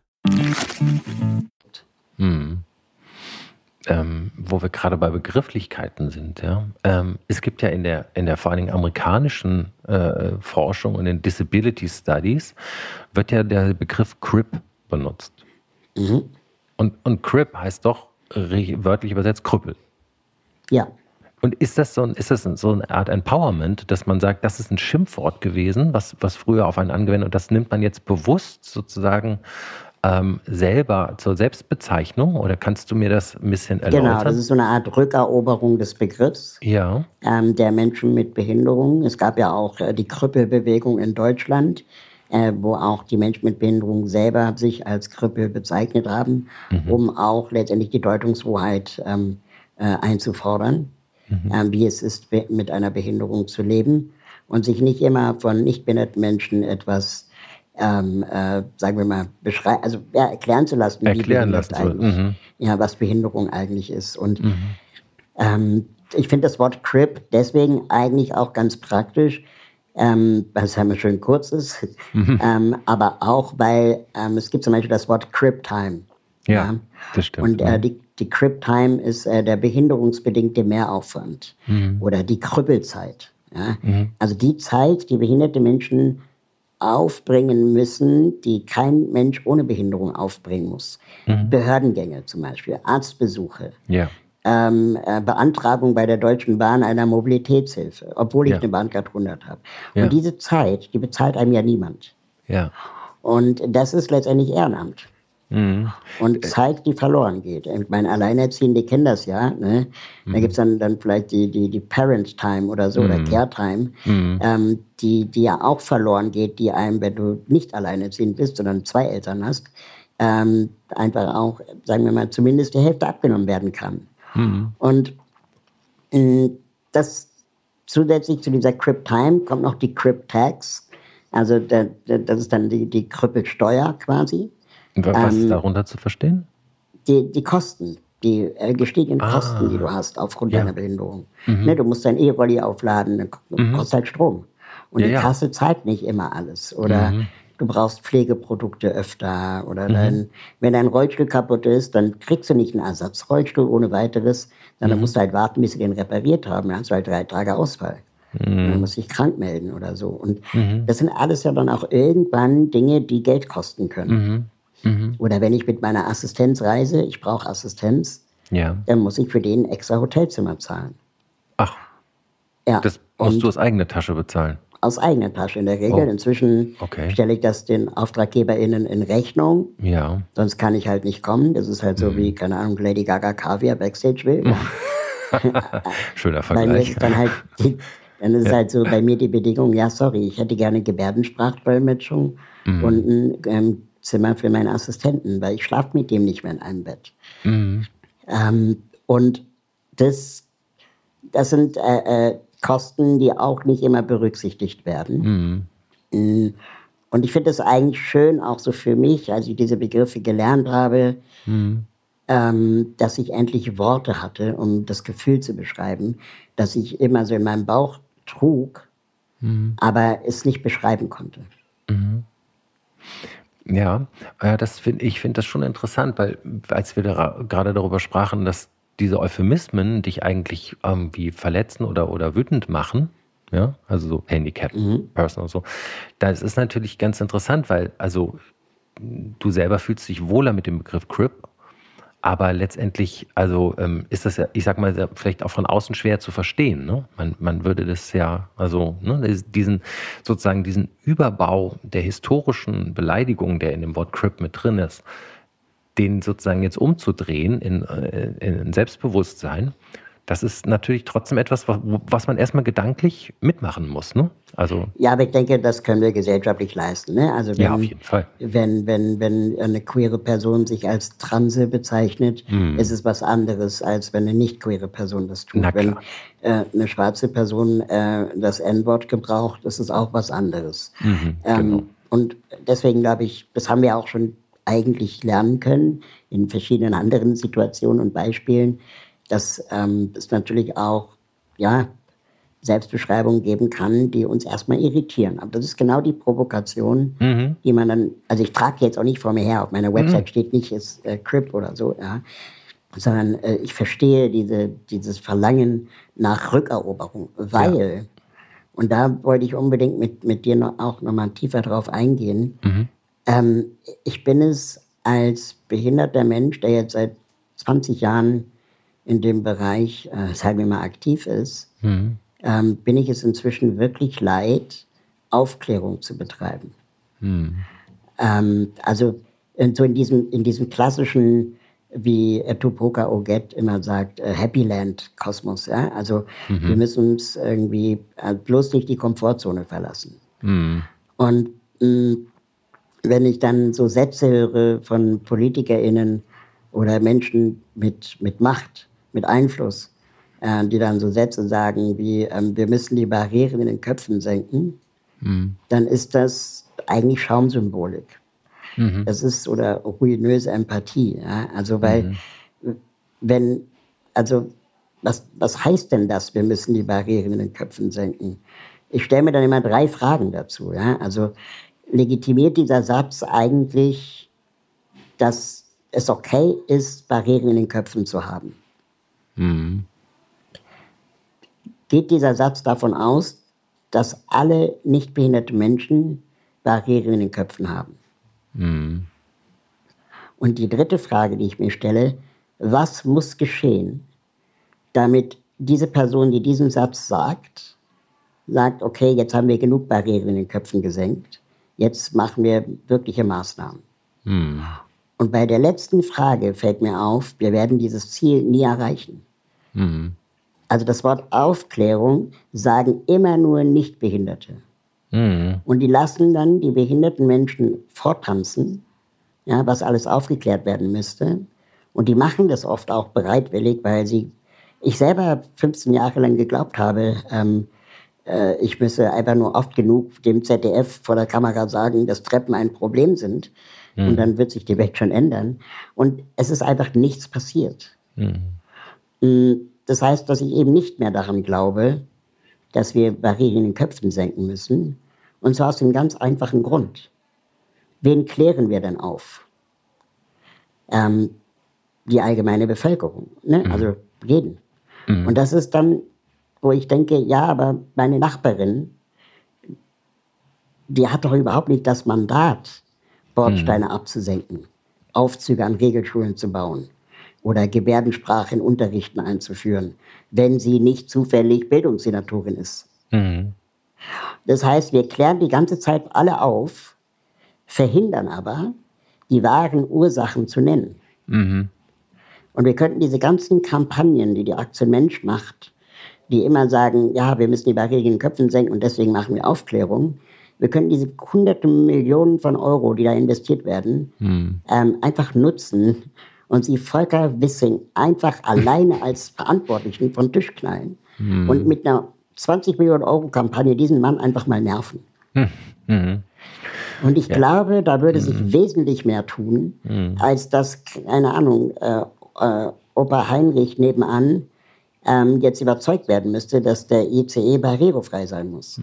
Wo wir gerade bei Begrifflichkeiten sind, ja. Es gibt ja in der vor allen Dingen amerikanischen Forschung und in Disability Studies wird ja der Begriff Crip benutzt. Und Crip heißt doch wörtlich übersetzt Krüppel. Ja. Und ist das so eine Art Empowerment, dass man sagt, das ist ein Schimpfwort gewesen, was früher auf einen angewendet und das nimmt man jetzt bewusst sozusagen selber zur Selbstbezeichnung, oder kannst du mir das ein bisschen erläutern? Genau, das ist so eine Art Rückeroberung des Begriffs der Menschen mit Behinderung. Es gab ja auch die Krüppelbewegung in Deutschland, wo auch die Menschen mit Behinderung selber sich als Krüppel bezeichnet haben, um auch letztendlich die Deutungshoheit einzufordern, wie es ist, mit einer Behinderung zu leben und sich nicht immer von nicht behinderten Menschen etwas sagen wir mal, erklären zu lassen, was Behinderung eigentlich ist. Und ich finde das Wort Crip deswegen eigentlich auch ganz praktisch, weil es ja schön kurz ist, aber auch, weil es gibt zum Beispiel das Wort Crip Time. Ja, das stimmt. Und die Crip Time ist der behinderungsbedingte Mehraufwand oder die Krüppelzeit. Ja? Also die Zeit, die behinderte Menschen aufbringen müssen, die kein Mensch ohne Behinderung aufbringen muss. Behördengänge zum Beispiel, Arztbesuche, Beantragung bei der Deutschen Bahn einer Mobilitätshilfe, obwohl ich eine Bahncard 100 habe. Und diese Zeit, die bezahlt einem ja niemand. Ja. Und das ist letztendlich Ehrenamt. Und Zeit, die verloren geht. Ich meine, Alleinerziehende kennen das ja. Ne? Da gibt es dann vielleicht die Parent Time oder so, oder Care Time, die ja auch verloren geht, die einem, wenn du nicht alleinerziehend bist, sondern 2 Eltern hast, einfach auch, sagen wir mal, zumindest die Hälfte abgenommen werden kann. Und das zusätzlich zu dieser Crip Time kommt noch die Crip Tax. Also das ist dann die Krüppelsteuer quasi. Was ist darunter zu verstehen? Die Kosten, die gestiegenen Kosten, die du hast aufgrund deiner Behinderung. Ne, du musst dein E-Rolli aufladen, kostet halt Strom. Und die Kasse zahlt nicht immer alles. Oder du brauchst Pflegeprodukte öfter. Oder wenn dein Rollstuhl kaputt ist, dann kriegst du nicht einen Ersatzrollstuhl ohne weiteres. Dann musst du halt warten, bis sie den repariert haben. Dann hast du halt 3 Tage Ausfall. Dann musst du dich krank melden oder so. Und das sind alles ja dann auch irgendwann Dinge, die Geld kosten können. Oder wenn ich mit meiner Assistenz reise, ich brauche Assistenz, dann muss ich für den extra Hotelzimmer zahlen. Ach, das musst du aus eigener Tasche bezahlen? Aus eigener Tasche in der Regel. Inzwischen stelle ich das den AuftraggeberInnen in Rechnung. Ja. Sonst kann ich halt nicht kommen. Das ist halt so wie, keine Ahnung, Lady Gaga Kaviar Backstage will. Schöner Vergleich. Dann ist halt so bei mir die Bedingung, ja sorry, ich hätte gerne Gebärdensprachdolmetschung und ein Zimmer für meinen Assistenten, weil ich schlafe mit dem nicht mehr in einem Bett. Und das sind Kosten, die auch nicht immer berücksichtigt werden. Und ich finde es eigentlich schön, auch so für mich, als ich diese Begriffe gelernt habe, dass ich endlich Worte hatte, um das Gefühl zu beschreiben, das ich immer so in meinem Bauch trug, aber es nicht beschreiben konnte. Ja, ich finde das schon interessant, weil als wir gerade darüber sprachen, dass diese Euphemismen dich eigentlich irgendwie verletzen oder wütend machen, ja, also so Handicapped Person und so, das ist natürlich ganz interessant, weil also du selber fühlst dich wohler mit dem Begriff Crip, aber letztendlich, also ist das ja, ich sag mal, vielleicht auch von außen schwer zu verstehen. Ne? Man würde das ja, also diesen Überbau der historischen Beleidigung, der in dem Wort Crip mit drin ist, den sozusagen jetzt umzudrehen in Selbstbewusstsein, das ist natürlich trotzdem etwas, was man erstmal gedanklich mitmachen muss. Ne? Also, ja, aber ich denke, das können wir gesellschaftlich leisten. Ne? Also ja, auf jeden Fall. Wenn eine queere Person sich als Transe bezeichnet, ist es was anderes, als wenn eine nicht queere Person das tut. Na klar. Wenn eine schwarze Person das N-Wort gebraucht, ist es auch was anderes. Genau. Und deswegen glaube ich, das haben wir auch schon eigentlich lernen können in verschiedenen anderen Situationen und Beispielen, dass es natürlich auch Selbstbeschreibungen geben kann, die uns erstmal irritieren. Aber das ist genau die Provokation, die man dann, also ich trage jetzt auch nicht vor mir her, auf meiner Website steht nicht, ist Crip oder so, ja, sondern ich verstehe dieses Verlangen nach Rückeroberung, weil, und da wollte ich unbedingt mit dir auch nochmal tiefer drauf eingehen, ich bin es als behinderter Mensch, der jetzt seit 20 Jahren in dem Bereich, sagen wir mal, aktiv ist, bin ich es inzwischen wirklich leid, Aufklärung zu betreiben. Also so in diesem klassischen, wie Tupoka Oget immer sagt, Happy Land Kosmos. Ja? Also wir müssen uns irgendwie bloß nicht die Komfortzone verlassen. Und wenn ich dann so Sätze höre von PolitikerInnen oder Menschen mit Macht, mit Einfluss, die dann so Sätze sagen wie, wir müssen die Barrieren in den Köpfen senken, dann ist das eigentlich Schaumsymbolik. Das ist, oder ruinöse Empathie. Ja? Also, weil, was heißt denn das, wir müssen die Barrieren in den Köpfen senken? Ich stelle mir dann immer 3 Fragen dazu. Ja? Also, legitimiert dieser Satz eigentlich, dass es okay ist, Barrieren in den Köpfen zu haben? Geht dieser Satz davon aus, dass alle nicht behinderte Menschen Barrieren in den Köpfen haben? Und die 3. Frage, die ich mir stelle, was muss geschehen, damit diese Person, die diesen Satz sagt, okay, jetzt haben wir genug Barrieren in den Köpfen gesenkt, jetzt machen wir wirkliche Maßnahmen. Und bei der letzten Frage fällt mir auf, wir werden dieses Ziel nie erreichen. Also das Wort Aufklärung sagen immer nur Nichtbehinderte. Und die lassen dann die behinderten Menschen vortanzen, ja, was alles aufgeklärt werden müsste. Und die machen das oft auch bereitwillig, weil ich selber 15 Jahre lang geglaubt habe, ich müsse einfach nur oft genug dem ZDF vor der Kamera sagen, dass Treppen ein Problem sind. Und dann wird sich die Welt schon ändern. Und es ist einfach nichts passiert. Das heißt, dass ich eben nicht mehr daran glaube, dass wir Barrieren in den Köpfen senken müssen. Und zwar aus dem ganz einfachen Grund. Wen klären wir denn auf? Die allgemeine Bevölkerung. Ne? Also jeden. Und das ist dann, wo ich denke, ja, aber meine Nachbarin, die hat doch überhaupt nicht das Mandat, Bordsteine abzusenken, Aufzüge an Regelschulen zu bauen oder Gebärdensprache in Unterrichten einzuführen, wenn sie nicht zufällig Bildungssenatorin ist. Das heißt, wir klären die ganze Zeit alle auf, verhindern aber, die wahren Ursachen zu nennen. Und wir könnten diese ganzen Kampagnen, die Aktion Mensch macht, die immer sagen, ja, wir müssen die Barrieren in den Köpfen senken und deswegen machen wir Aufklärung. Wir können diese hunderte Millionen von Euro, die da investiert werden, einfach nutzen und sie Volker Wissing einfach alleine als Verantwortlichen vom Tisch knallen und mit einer 20 Millionen Euro Kampagne diesen Mann einfach mal nerven. Und ich glaube, da würde sich wesentlich mehr tun, als dass, keine Ahnung, Opa Heinrich nebenan jetzt überzeugt werden müsste, dass der ICE barrierefrei sein muss.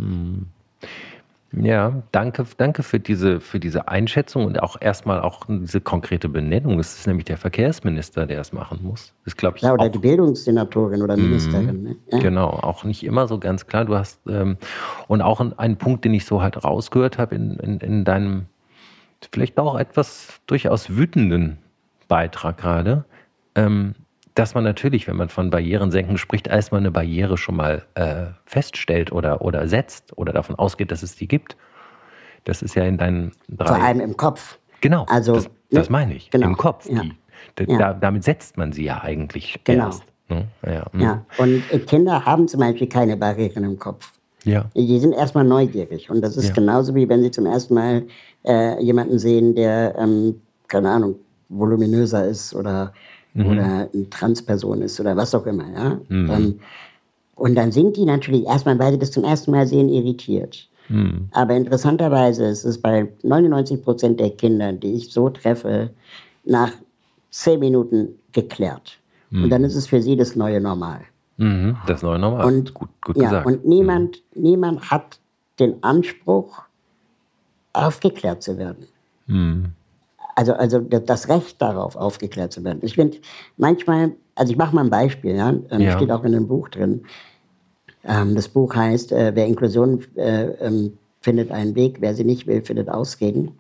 Ja, danke für diese Einschätzung und auch erstmal auch diese konkrete Benennung. Es ist nämlich der Verkehrsminister, der es machen muss. Das glaube ich Ja, oder auch. die Bildungssenatorin oder Ministerin. Ne? Ja. Genau, auch nicht immer so ganz klar. Du hast und auch ein Punkt, den ich so halt rausgehört habe in deinem vielleicht auch etwas durchaus wütenden Beitrag gerade, dass man natürlich, wenn man von Barrierensenken spricht, erstmal eine Barriere schon mal feststellt oder setzt oder davon ausgeht, dass es die gibt. Das ist ja in deinen Vor allem im Kopf. Genau, Also, das meine ich. genau. Im Kopf. Ja. Damit setzt man sie ja eigentlich Genau. erst. Ne? Ja. Ja. Und Kinder haben zum Beispiel keine Barrieren im Kopf. Ja. Die sind erstmal neugierig. Und das ist genauso, wie wenn sie zum ersten Mal jemanden sehen, der, keine Ahnung, voluminöser ist oder eine Transperson ist oder was auch immer. Ja? Und dann sind die natürlich erstmal, weil sie das zum ersten Mal sehen, irritiert. Aber interessanterweise ist es bei 99% der Kinder, die ich so treffe, nach 10 Minuten geklärt. Und dann ist es für sie das neue Normal. Das neue Normal. Und, gut gesagt. Und niemand hat den Anspruch, aufgeklärt zu werden. Also das Recht darauf, aufgeklärt zu werden. Ich finde manchmal, also ich mache mal ein Beispiel, steht auch in dem Buch drin. Das Buch heißt, wer Inklusion findet einen Weg, wer sie nicht will, findet Ausreden.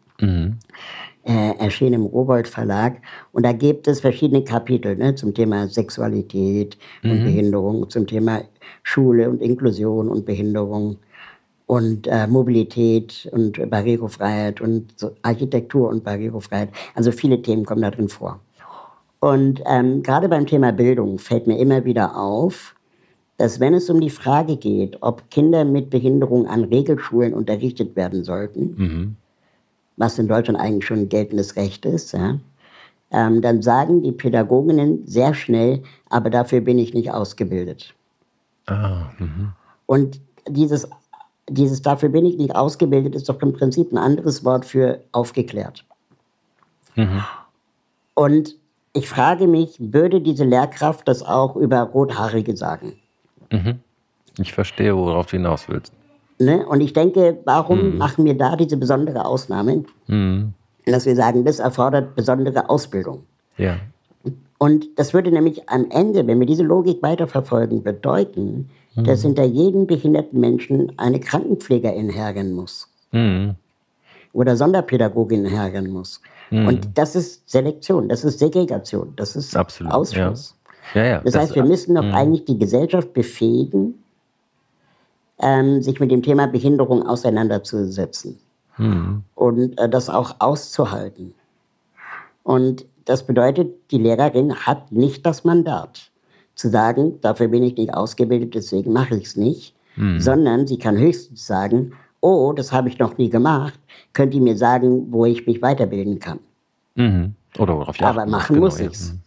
Erschien im Rowohlt Verlag. Und da gibt es verschiedene Kapitel zum Thema Sexualität und Behinderung, zum Thema Schule und Inklusion und Behinderung und Mobilität und Barrierefreiheit und so Architektur und Barrierefreiheit. Also viele Themen kommen da drin vor. Und gerade beim Thema Bildung fällt mir immer wieder auf, dass wenn es um die Frage geht, ob Kinder mit Behinderung an Regelschulen unterrichtet werden sollten, was in Deutschland eigentlich schon ein geltendes Recht ist, dann sagen die Pädagoginnen sehr schnell, aber dafür bin ich nicht ausgebildet. Und dieses dafür bin ich nicht ausgebildet ist doch im Prinzip ein anderes Wort für aufgeklärt. Und ich frage mich, würde diese Lehrkraft das auch über Rothaarige sagen? Ich verstehe, worauf du hinaus willst. Ne? Und ich denke, warum machen wir da diese besondere Ausnahme? Dass wir sagen, das erfordert besondere Ausbildung. Ja. Und das würde nämlich am Ende, wenn wir diese Logik weiterverfolgen, bedeuten, dass hinter jedem behinderten Menschen eine Krankenpflegerin herrennen muss. Oder Sonderpädagogin herrennen muss. Und das ist Selektion, das ist Segregation, das ist Absolut, Ausschluss. Ja, das heißt, wir müssen doch eigentlich die Gesellschaft befähigen, sich mit dem Thema Behinderung auseinanderzusetzen. Und das auch auszuhalten. Und das bedeutet, die Lehrerin hat nicht das Mandat, zu sagen, dafür bin ich nicht ausgebildet, deswegen mache ich es nicht, sondern sie kann höchstens sagen, oh, das habe ich noch nie gemacht, könnt ihr mir sagen, wo ich mich weiterbilden kann. Oder worauf ich aber machen muss ich es.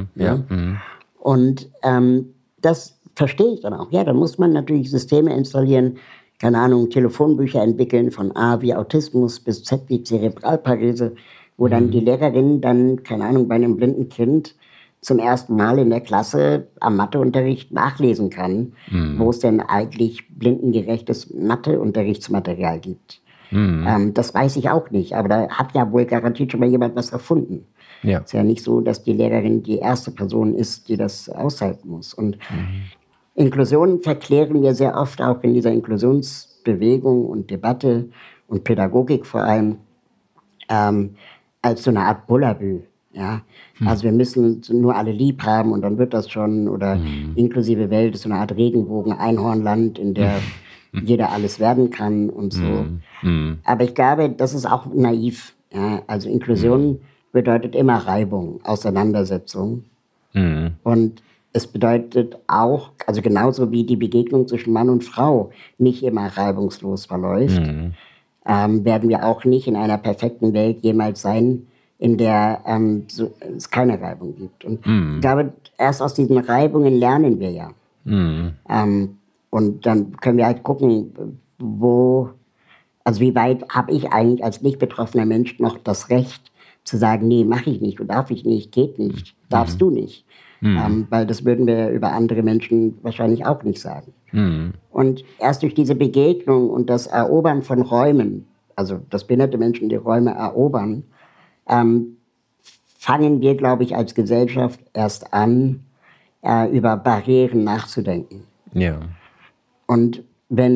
Und das verstehe ich dann auch. Ja, dann muss man natürlich Systeme installieren, keine Ahnung, Telefonbücher entwickeln, von A wie Autismus bis Z wie Zerebralparese, wo dann die Lehrerin dann, keine Ahnung, bei einem blinden Kind zum ersten Mal in der Klasse am Matheunterricht nachlesen kann, wo es denn eigentlich blindengerechtes Matheunterrichtsmaterial gibt. Das weiß ich auch nicht, aber da hat ja wohl garantiert schon mal jemand was erfunden. Ja. Es ist ja nicht so, dass die Lehrerin die erste Person ist, die das aushalten muss. Und Inklusion verklären wir sehr oft auch in dieser Inklusionsbewegung und Debatte und Pädagogik vor allem als so eine Art Bullabü. Ja? Also wir müssen nur alle lieb haben und dann wird das schon. Oder inklusive Welt ist so eine Art Regenbogen-Einhornland, in der jeder alles werden kann und so. Aber ich glaube, das ist auch naiv. Ja? Also Inklusion bedeutet immer Reibung, Auseinandersetzung. Und es bedeutet auch, also genauso wie die Begegnung zwischen Mann und Frau nicht immer reibungslos verläuft, werden wir auch nicht in einer perfekten Welt jemals sein, in der es keine Reibung gibt. Und ich glaube, erst aus diesen Reibungen lernen wir ja. Und dann können wir halt gucken, wie weit habe ich eigentlich als nicht betroffener Mensch noch das Recht zu sagen, nee, mache ich nicht, darf ich nicht, geht nicht. darfst du nicht. Weil das würden wir über andere Menschen wahrscheinlich auch nicht sagen. Und erst durch diese Begegnung und das Erobern von Räumen, also dass behinderte Menschen die Räume erobern, fangen wir, glaube ich, als Gesellschaft erst an, über Barrieren nachzudenken. Ja. Und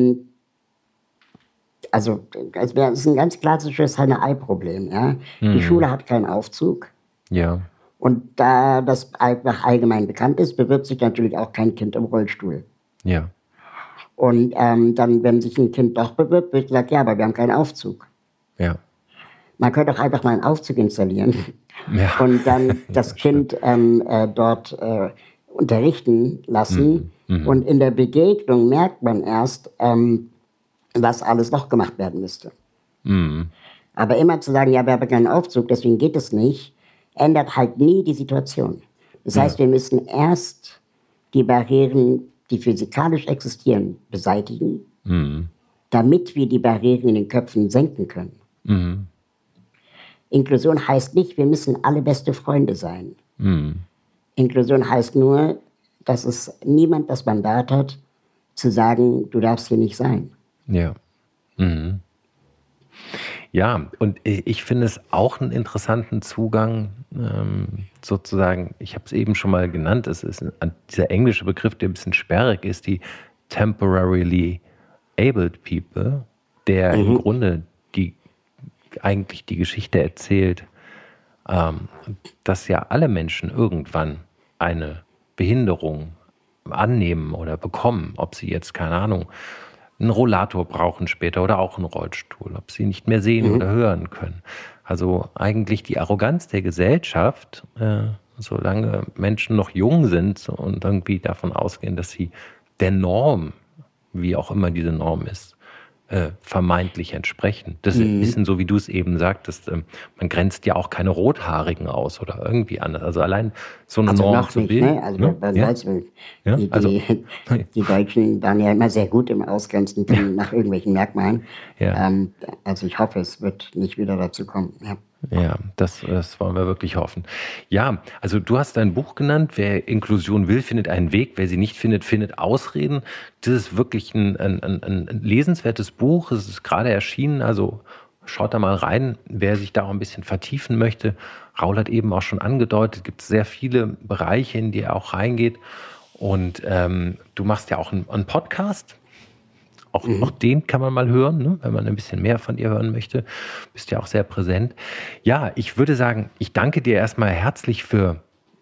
also das ist ein ganz klassisches Henne-Ei-Problem. Ja? Die Schule hat keinen Aufzug. Ja. Und da das einfach allgemein bekannt ist, bewirbt sich natürlich auch kein Kind im Rollstuhl. Ja. Und dann, wenn sich ein Kind doch bewirbt, wird gesagt, ja, aber wir haben keinen Aufzug. Ja. Man könnte doch einfach mal einen Aufzug installieren und dann das Kind dort unterrichten lassen. Und in der Begegnung merkt man erst, was alles noch gemacht werden müsste. Aber immer zu sagen, ja, wir haben keinen Aufzug, deswegen geht es nicht, ändert halt nie die Situation. Das heißt, wir müssen erst die Barrieren, die physikalisch existieren, beseitigen, damit wir die Barrieren in den Köpfen senken können. Inklusion heißt nicht, wir müssen alle beste Freunde sein. Inklusion heißt nur, dass es niemand das Mandat hat, zu sagen, du darfst hier nicht sein. Ja. Ja, und ich finde es auch einen interessanten Zugang, sozusagen, ich habe es eben schon mal genannt, es ist dieser englische Begriff, der ein bisschen sperrig ist, die temporarily abled people, der im Grunde eigentlich die Geschichte erzählt, dass ja alle Menschen irgendwann eine Behinderung annehmen oder bekommen, ob sie jetzt, keine Ahnung, einen Rollator brauchen später oder auch einen Rollstuhl, ob sie nicht mehr sehen oder hören können. Also eigentlich die Arroganz der Gesellschaft, solange Menschen noch jung sind und irgendwie davon ausgehen, dass sie der Norm, wie auch immer diese Norm ist, vermeintlich entsprechen. Das ist ein bisschen so, wie du es eben sagtest, man grenzt ja auch keine Rothaarigen aus oder irgendwie anders. Also allein so eine Norm noch zu nicht, bilden. ne? Also die Deutschen waren ja immer sehr gut im Ausgrenzen nach irgendwelchen Merkmalen. Ja. Also ich hoffe, es wird nicht wieder dazu kommen. Ja. Ja, das wollen wir wirklich hoffen. Ja, also du hast dein Buch genannt, wer Inklusion will, findet einen Weg, wer sie nicht findet, findet Ausreden. Das ist wirklich ein lesenswertes Buch, es ist gerade erschienen, also schaut da mal rein, wer sich da auch ein bisschen vertiefen möchte. Raul hat eben auch schon angedeutet, es gibt sehr viele Bereiche, in die er auch reingeht. Und du machst ja auch einen Podcast. Auch den kann man mal hören, ne? Wenn man ein bisschen mehr von dir hören möchte. Bist ja auch sehr präsent. Ja, ich würde sagen, ich danke dir erstmal herzlich für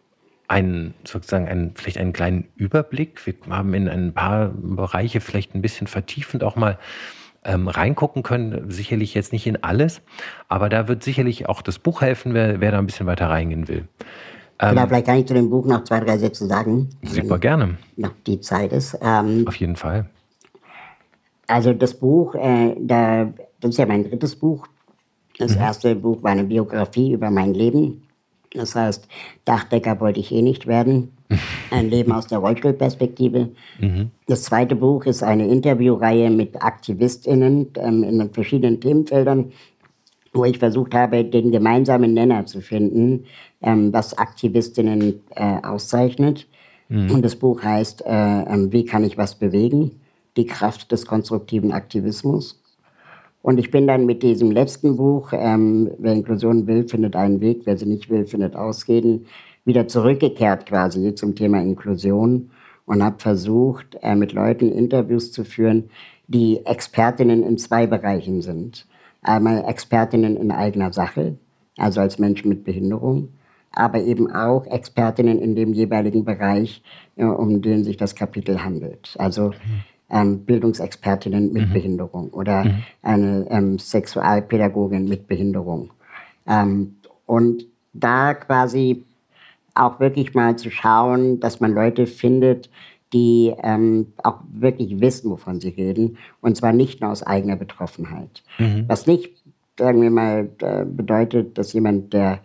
vielleicht einen kleinen Überblick. Wir haben in ein paar Bereiche vielleicht ein bisschen vertiefend auch mal reingucken können. Sicherlich jetzt nicht in alles, aber da wird sicherlich auch das Buch helfen, wer da ein bisschen weiter reingehen will. Genau, vielleicht kann ich zu dem Buch noch 2, 3 Sätze sagen. Super gerne. Noch die Zeit ist. Auf jeden Fall. Also das Buch, das ist ja mein 3. Buch. Das erste Buch war eine Biografie über mein Leben. Das heißt, Dachdecker wollte ich nicht werden. Ein Leben aus der Rollstuhlperspektive. Das 2. Buch ist eine Interviewreihe mit AktivistInnen in verschiedenen Themenfeldern, wo ich versucht habe, den gemeinsamen Nenner zu finden, was AktivistInnen auszeichnet. Und das Buch heißt, wie kann ich was bewegen? Die Kraft des konstruktiven Aktivismus. Und ich bin dann mit diesem letzten Buch, wer Inklusion will, findet einen Weg, wer sie nicht will, findet Ausreden, wieder zurückgekehrt quasi zum Thema Inklusion und habe versucht, mit Leuten Interviews zu führen, die Expertinnen in 2 Bereichen sind. Einmal Expertinnen in eigener Sache, also als Menschen mit Behinderung, aber eben auch Expertinnen in dem jeweiligen Bereich, um den sich das Kapitel handelt. Also Bildungsexpertinnen mit Behinderung oder eine Sexualpädagogin mit Behinderung. Und da quasi auch wirklich mal zu schauen, dass man Leute findet, die auch wirklich wissen, wovon sie reden, und zwar nicht nur aus eigener Betroffenheit. Was nicht, sagen wir mal, bedeutet, dass jemand, der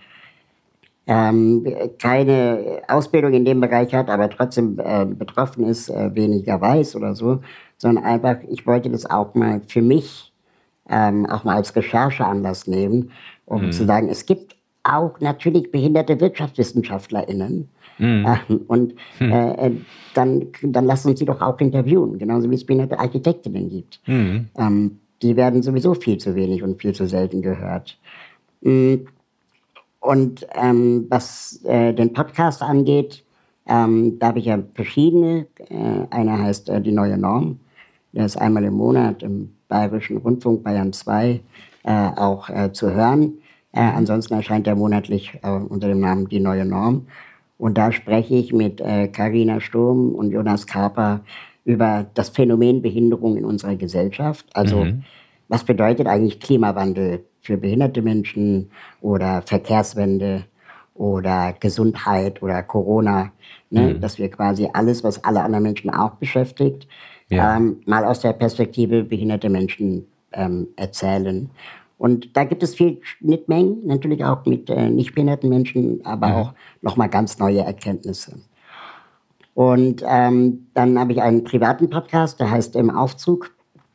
keine Ausbildung in dem Bereich hat, aber trotzdem betroffen ist, weniger weiß oder so, sondern einfach, ich wollte das auch mal für mich auch mal als Rechercheanlass nehmen, um zu sagen, es gibt auch natürlich behinderte WirtschaftswissenschaftlerInnen. Dann lassen uns sie doch auch interviewen, genauso wie es behinderte Architektinnen gibt. Die werden sowieso viel zu wenig und viel zu selten gehört. Und was den Podcast angeht, da habe ich ja verschiedene. Einer heißt Die neue Norm. Der ist einmal im Monat im Bayerischen Rundfunk, Bayern 2, auch zu hören. Ansonsten erscheint er monatlich unter dem Namen Die neue Norm. Und da spreche ich mit Carina Sturm und Jonas Karper über das Phänomen Behinderung in unserer Gesellschaft. Also was bedeutet eigentlich Klimawandel für behinderte Menschen oder Verkehrswende oder Gesundheit oder Corona, ne? Dass wir quasi alles, was alle anderen Menschen auch beschäftigt, mal aus der Perspektive behinderte Menschen erzählen. Und da gibt es viel Schnittmengen, natürlich auch mit nicht behinderten Menschen, aber auch nochmal ganz neue Erkenntnisse. Und dann habe ich einen privaten Podcast, der heißt Im Aufzug.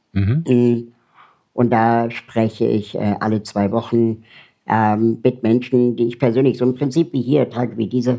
Und da spreche ich alle 2 Wochen mit Menschen, die ich persönlich, so im Prinzip wie hier, Tage wie diese,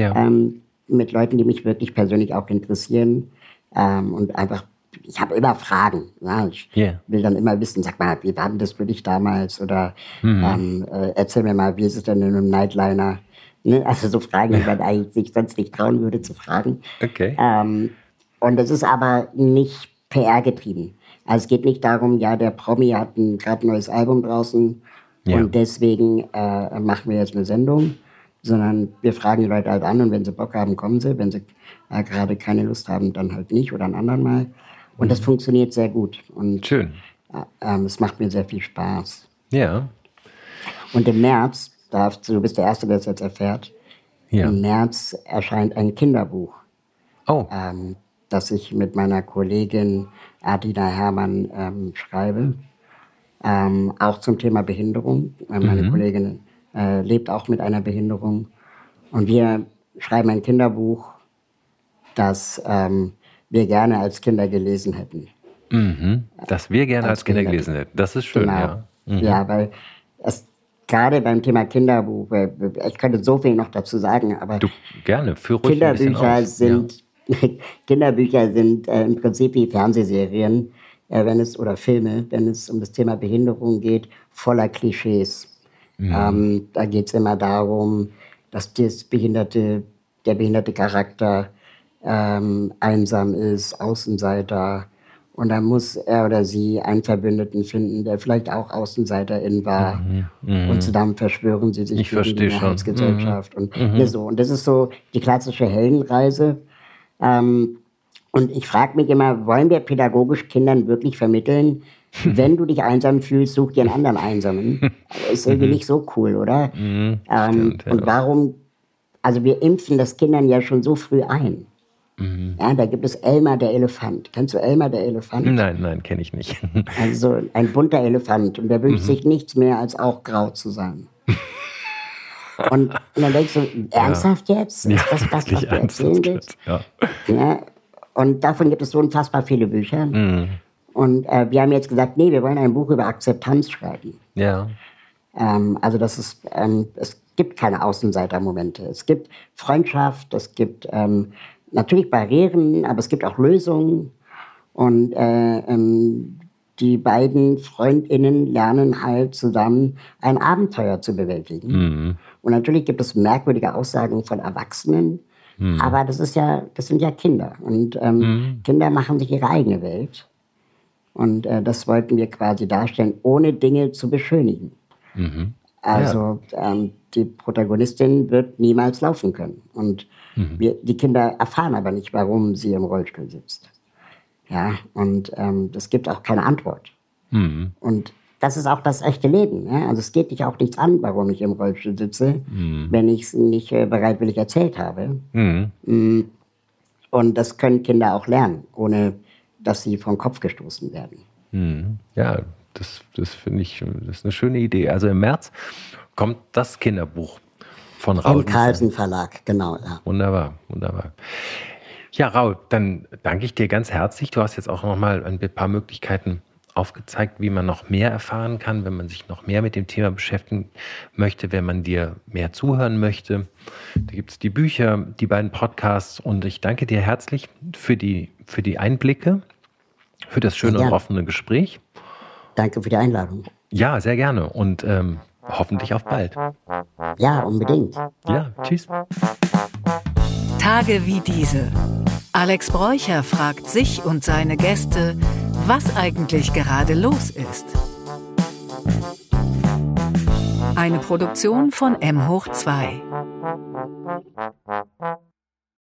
mit Leuten, die mich wirklich persönlich auch interessieren. Und einfach, ich habe immer Fragen. Ja? Ich will dann immer wissen, sag mal, wie war denn das für dich damals? Oder erzähl mir mal, wie ist es denn in einem Nightliner? Ne? Also so Fragen, die man eigentlich sich sonst nicht trauen würde zu fragen. Okay. Und das ist aber nicht PR-getrieben. Also es geht nicht darum, ja, der Promi hat gerade ein neues Album draußen und deswegen machen wir jetzt eine Sendung, sondern wir fragen die Leute halt an und wenn sie Bock haben, kommen sie. Wenn sie gerade keine Lust haben, dann halt nicht oder ein anderen Mal. Und das funktioniert sehr gut. Und schön. Es macht mir sehr viel Spaß. Ja. Und im März, du bist der Erste, der es jetzt erfährt, im März erscheint ein Kinderbuch. Oh. Das ich mit meiner Kollegin Adina Herrmann schreibe. Auch zum Thema Behinderung. Meine Kollegin lebt auch mit einer Behinderung. Und wir schreiben ein Kinderbuch, das wir gerne als Kinder gelesen hätten. Das wir gerne als Kinder gelesen hätten. Das ist schön, genau. Ja, weil es gerade beim Thema Kinderbuch, ich könnte so viel noch dazu sagen, aber du, gerne, führ ruhig ein bisschen aus. Kinderbücher sind im Prinzip wie Fernsehserien, oder Filme, wenn es um das Thema Behinderung geht, voller Klischees. Da geht es immer darum, dass der behinderte Charakter einsam ist, Außenseiter. Und dann muss er oder sie einen Verbündeten finden, der vielleicht auch Außenseiterin war. Und zusammen verschwören sie sich gegen die Mehrheitsgesellschaft. Und so. Und das ist so die klassische Heldenreise. Und ich frage mich immer, wollen wir pädagogisch Kindern wirklich vermitteln, wenn du dich einsam fühlst, such dir einen anderen Einsamen. Ist irgendwie nicht so cool, oder? Stimmt, und warum, also wir impfen das Kindern ja schon so früh ein. Ja, da gibt es Elmar der Elefant. Kennst du Elmar der Elefant? Nein, kenne ich nicht. Also ein bunter Elefant und der wünscht sich nichts mehr, als auch grau zu sein. Und dann denkst du, ernsthaft jetzt? Ist das, was du erzählen willst? Ja. Und davon gibt es so unfassbar viele Bücher. Und wir haben jetzt gesagt, nee, wir wollen ein Buch über Akzeptanz schreiben. Ja. Also das ist, es gibt keine Außenseitermomente. Es gibt Freundschaft, es gibt natürlich Barrieren, aber es gibt auch Lösungen. Und die beiden FreundInnen lernen halt zusammen ein Abenteuer zu bewältigen. Und natürlich gibt es merkwürdige Aussagen von Erwachsenen, aber das sind ja Kinder. Und Kinder machen sich ihre eigene Welt. Und das wollten wir quasi darstellen, ohne Dinge zu beschönigen. Also die Protagonistin wird niemals laufen können. Und die Kinder erfahren aber nicht, warum sie im Rollstuhl sitzt. Ja, und das gibt auch keine Antwort. Und das ist auch das echte Leben. Ja? Also es geht dich auch nichts an, warum ich im Rollstuhl sitze, wenn ich es nicht bereitwillig erzählt habe. Und das können Kinder auch lernen, ohne dass sie vom Kopf gestoßen werden. Ja, das finde ich, das ist eine schöne Idee. Also im März kommt das Kinderbuch von Raul. Im Carlsen Verlag, genau. Ja. Wunderbar. Ja, Raul, dann danke ich dir ganz herzlich. Du hast jetzt auch noch mal ein paar Möglichkeiten aufgezeigt, wie man noch mehr erfahren kann, wenn man sich noch mehr mit dem Thema beschäftigen möchte, wenn man dir mehr zuhören möchte. Da gibt es die Bücher, die beiden Podcasts und ich danke dir herzlich für die Einblicke, für das schöne und offene Gespräch. Danke für die Einladung. Ja, sehr gerne und hoffentlich auf bald. Ja, unbedingt. Ja, tschüss. Tage wie diese. Alex Bräucher fragt sich und seine Gäste, was eigentlich gerade los ist. Eine Produktion von M hoch 2.